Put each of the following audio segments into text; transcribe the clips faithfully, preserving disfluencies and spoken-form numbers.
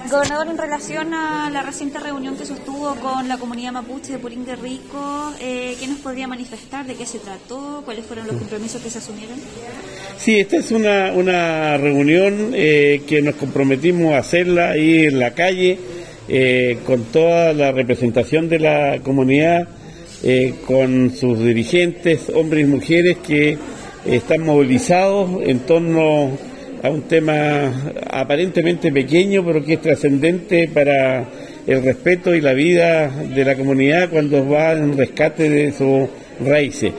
Gobernador, en relación a la reciente reunión que sostuvo con la comunidad mapuche de Purín de Rico, eh, ¿qué nos podría manifestar? ¿De qué se trató? ¿Cuáles fueron los compromisos que se asumieron? Sí, esta es una, una reunión eh, que nos comprometimos a hacerla ahí en la calle, eh, con toda la representación de la comunidad, eh, con sus dirigentes, hombres y mujeres que están movilizados en torno a un tema aparentemente pequeño, pero que es trascendente para el respeto y la vida de la comunidad cuando va en rescate de sus raíces.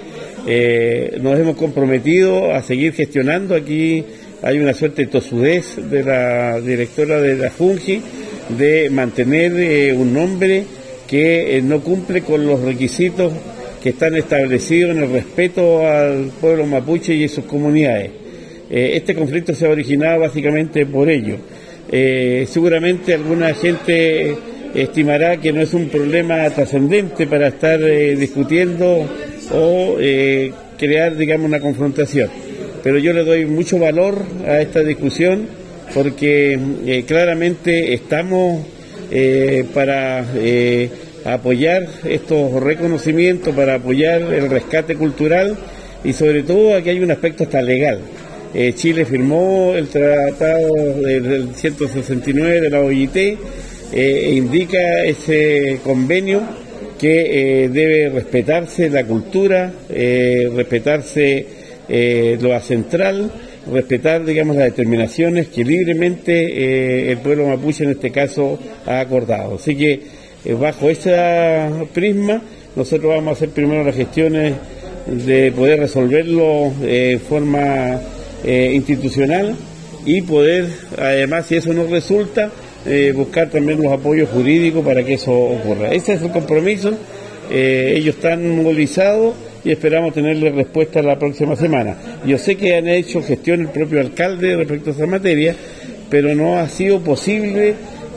Eh, nos hemos comprometido a seguir gestionando. Aquí hay una suerte de tosudez de la directora de la Junji de mantener eh, un nombre que eh, no cumple con los requisitos que están establecidos en el respeto al pueblo mapuche y a sus comunidades. Eh, este conflicto se ha originado básicamente por ello. Eh, seguramente alguna gente estimará que no es un problema trascendente para estar eh, discutiendo o eh, crear, digamos, una confrontación. Pero yo le doy mucho valor a esta discusión porque eh, claramente estamos eh, para eh, apoyar estos reconocimientos, para apoyar el rescate cultural y sobre todo aquí hay un aspecto hasta legal. Eh, Chile firmó el tratado del ciento sesenta y nueve de la O I T eh, e indica ese convenio que eh, debe respetarse la cultura, eh, respetarse eh, lo central, respetar, digamos, las determinaciones que libremente eh, el pueblo mapuche en este caso ha acordado. Así que eh, bajo ese prisma nosotros vamos a hacer primero las gestiones de poder resolverlo de eh, forma Eh, institucional y poder, además, si eso no resulta, eh, buscar también los apoyos jurídicos para que eso ocurra. Ese es el compromiso. Eh, ellos están movilizados y esperamos tenerles respuesta la próxima semana. Yo sé que han hecho gestión el propio alcalde respecto a esa materia, pero no ha sido posible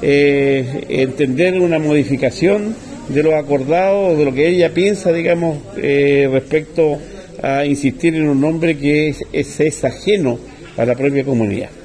eh, entender una modificación de lo acordado o de lo que ella piensa, digamos, eh, respecto a insistir en un nombre que es, es, es ajeno a la propia comunidad.